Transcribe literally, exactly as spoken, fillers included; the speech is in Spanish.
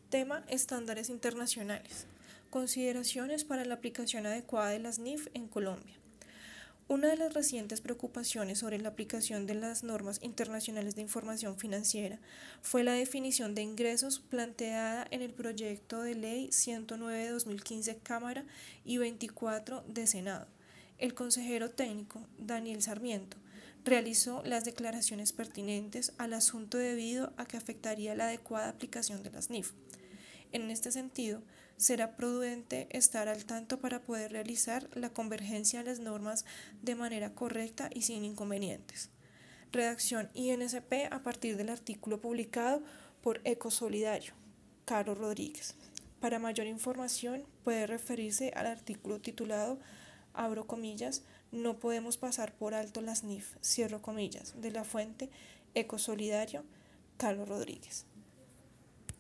Tema: estándares internacionales. Consideraciones para la aplicación adecuada de las N I F en Colombia. Una de las recientes preocupaciones sobre la aplicación de las normas internacionales de información financiera fue la definición de ingresos planteada en el proyecto de ley ciento nueve de dos mil quince Cámara y veinticuatro de Senado. El consejero técnico, Daniel Sarmiento, realizó las declaraciones pertinentes al asunto debido a que afectaría la adecuada aplicación de las N I F. En este sentido, será prudente estar al tanto para poder realizar la convergencia de las normas de manera correcta y sin inconvenientes. Redacción I N S P a partir del artículo publicado por Ecosolidario, Caro Rodríguez. Para mayor información puede referirse al artículo titulado, abro comillas, no podemos pasar por alto las N I F, cierro comillas, de la fuente Ecosolidario, Carlos Rodríguez.